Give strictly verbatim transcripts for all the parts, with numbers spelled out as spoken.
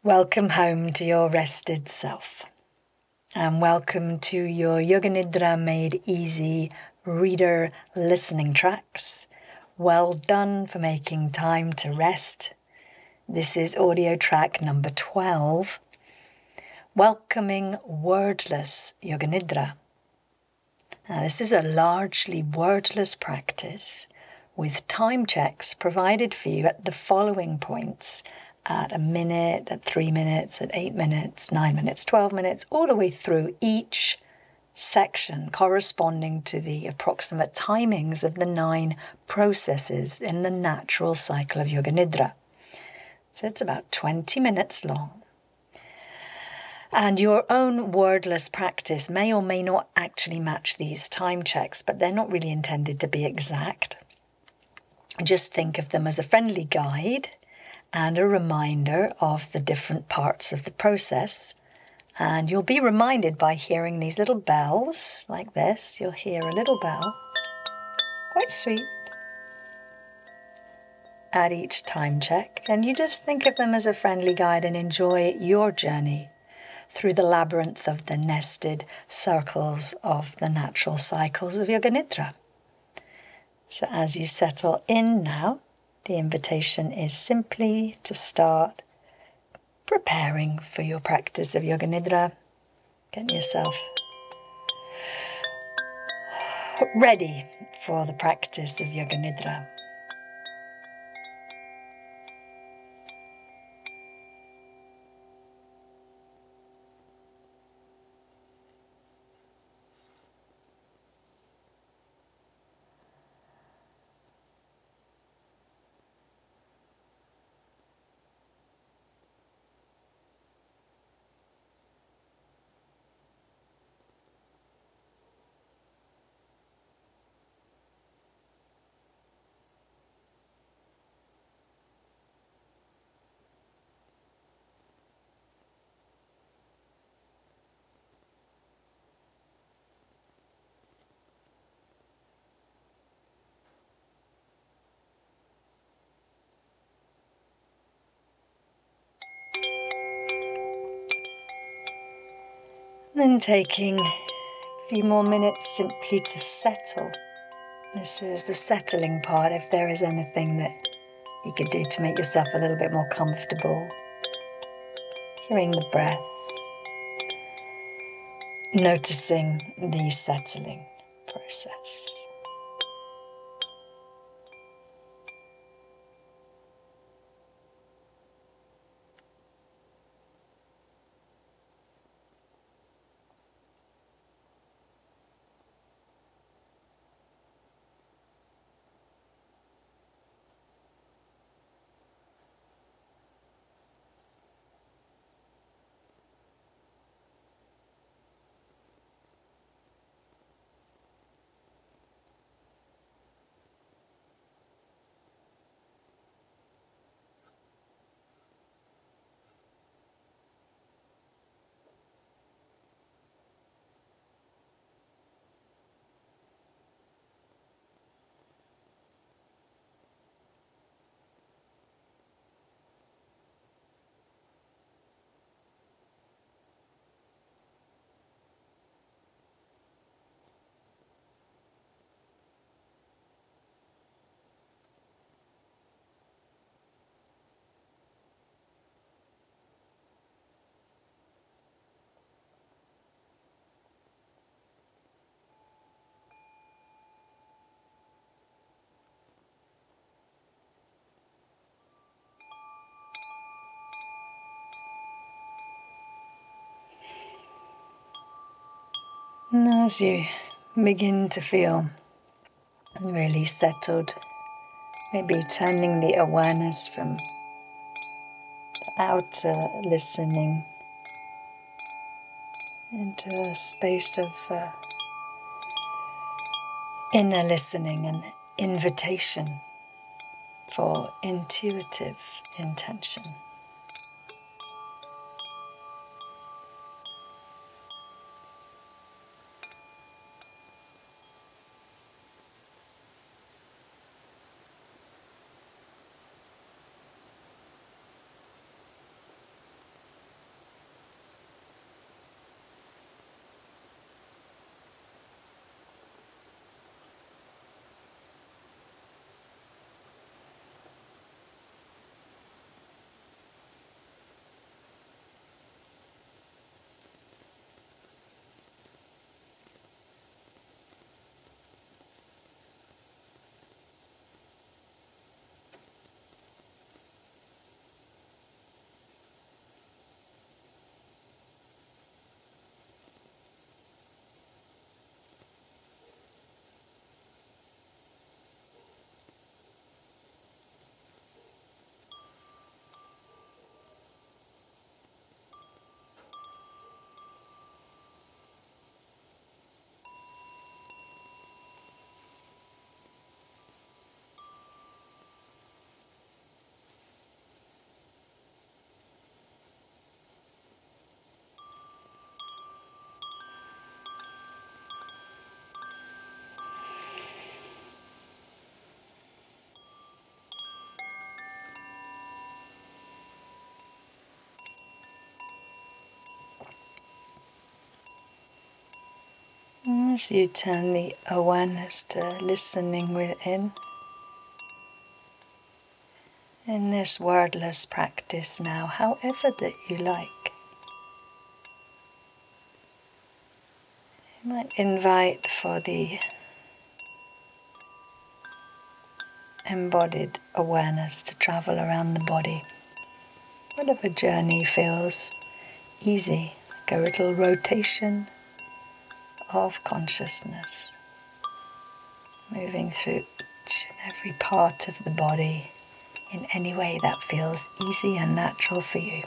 Welcome home to your rested self, and welcome to your Yoga Nidra Made Easy reader listening tracks. Well done for making time to rest. This is audio track number twelve, Welcoming Wordless Yoga Nidra. Now, this is a largely wordless practice with time checks provided for you at the following points: at a minute, at three minutes, at eight minutes, nine minutes, twelve minutes, all the way through each section corresponding to the approximate timings of the nine processes in the natural cycle of Yoga Nidra. So it's about twenty minutes long. And your own wordless practice may or may not actually match these time checks, but they're not really intended to be exact. Just think of them as a friendly guide and a reminder of the different parts of the process. And you'll be reminded by hearing these little bells like this. You'll hear a little bell, quite sweet, at each time check. And you just think of them as a friendly guide and enjoy your journey through the labyrinth of the nested circles of the natural cycles of Yoga Nidra. So as you settle in now, the invitation is simply to start preparing for your practice of Yoga Nidra. Get yourself ready for the practice of Yoga Nidra. Then taking a few more minutes simply to settle. This is the settling part. If there is anything that you could do to make yourself a little bit more comfortable. Hearing the breath. Noticing the settling process. And as you begin to feel really settled, maybe turning the awareness from the outer listening into a space of uh, inner listening and invitation for intuitive intention. As you turn the awareness to listening within, in this wordless practice now, however that you like, you might invite for the embodied awareness to travel around the body. Whatever journey feels easy, like a little rotation of consciousness, moving through each and every part of the body in any way that feels easy and natural for you.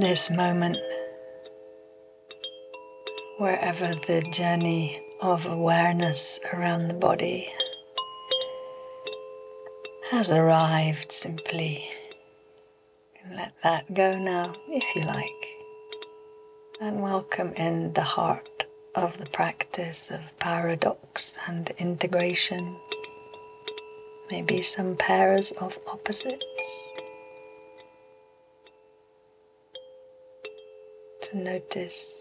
this moment, wherever the journey of awareness around the body has arrived, simply let that go now, if you like, and welcome in the heart of the practice of paradox and integration, maybe some pairs of opposites, to notice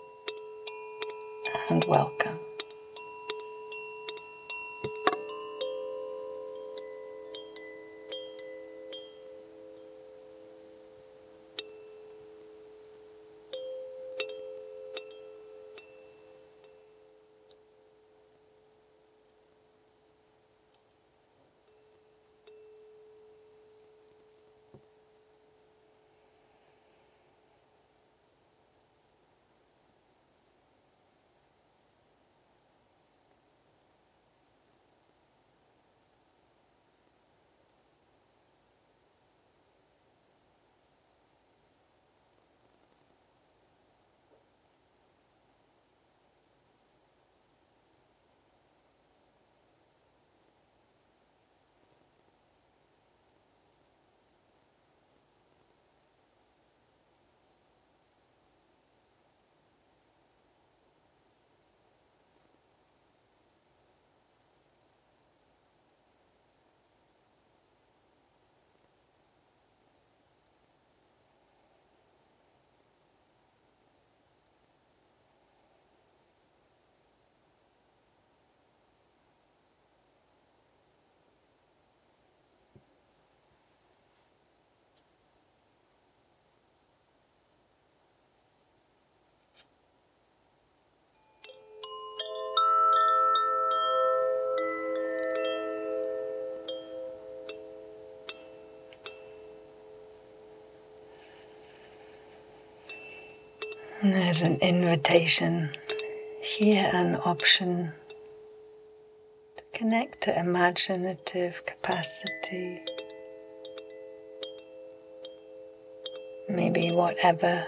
and welcome. And there's an invitation here, an option to connect to imaginative capacity. Maybe whatever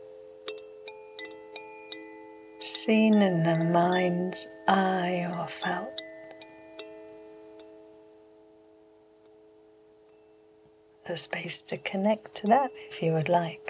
seen in the mind's eye or felt. The space to connect to that if you would like.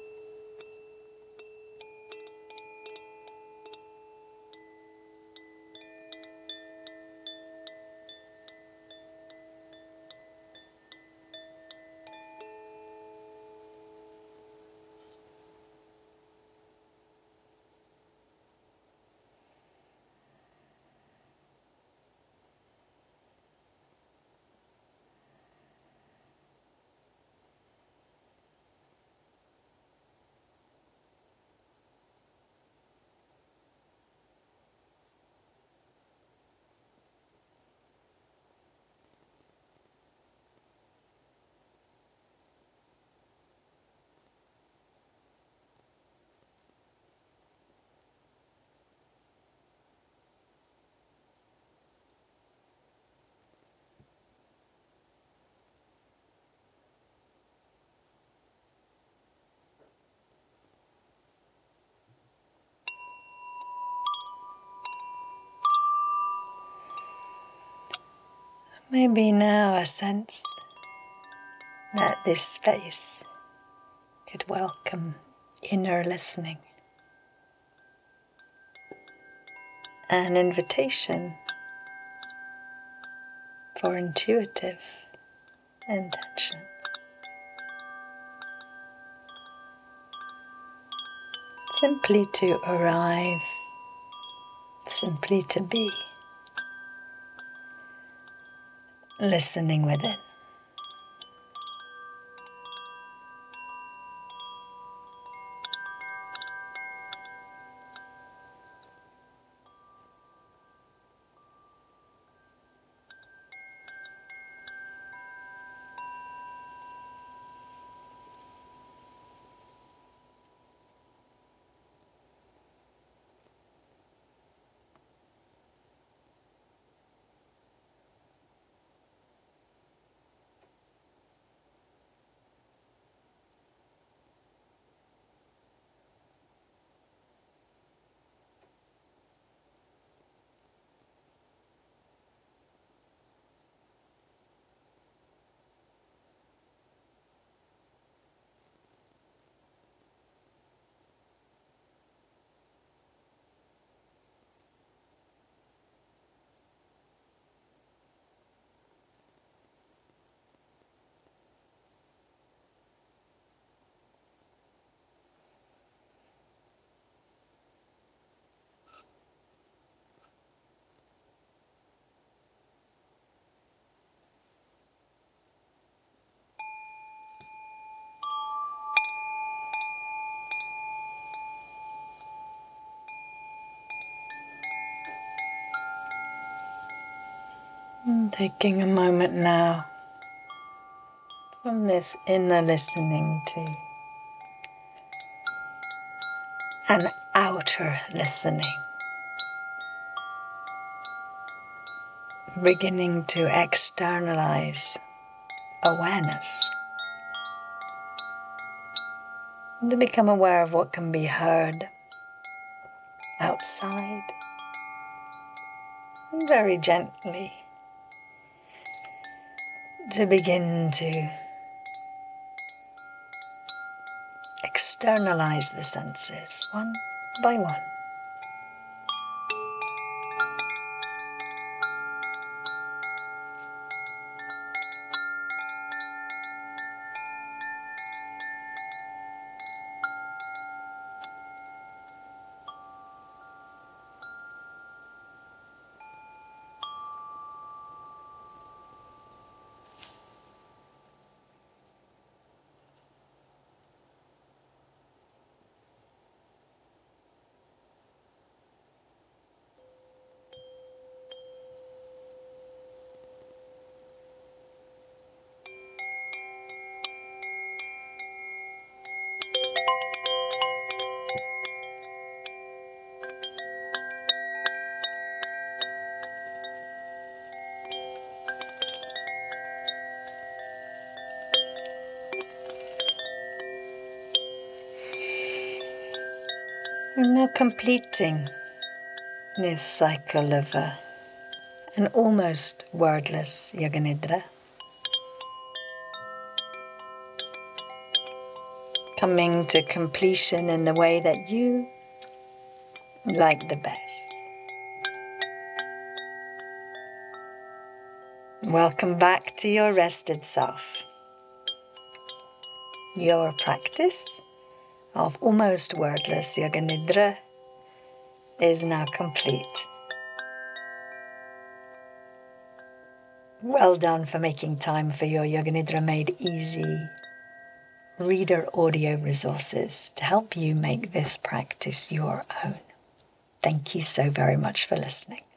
Maybe now a sense that this space could welcome inner listening, an invitation for intuitive intention. Simply to arrive, simply to be, listening within. And taking a moment now from this inner listening to an outer listening, beginning to externalize awareness, and to become aware of what can be heard outside, and very gently to begin to externalize the senses one by one. We're now completing this cycle of uh, an almost wordless Yoga Nidra, coming to completion in the way that you like the best. Welcome back to your rested self. Your practice of almost wordless Yoga Nidra is now complete. Well done for making time for your Yoga Nidra Made Easy reader audio resources to help you make this practice your own. Thank you so very much for listening.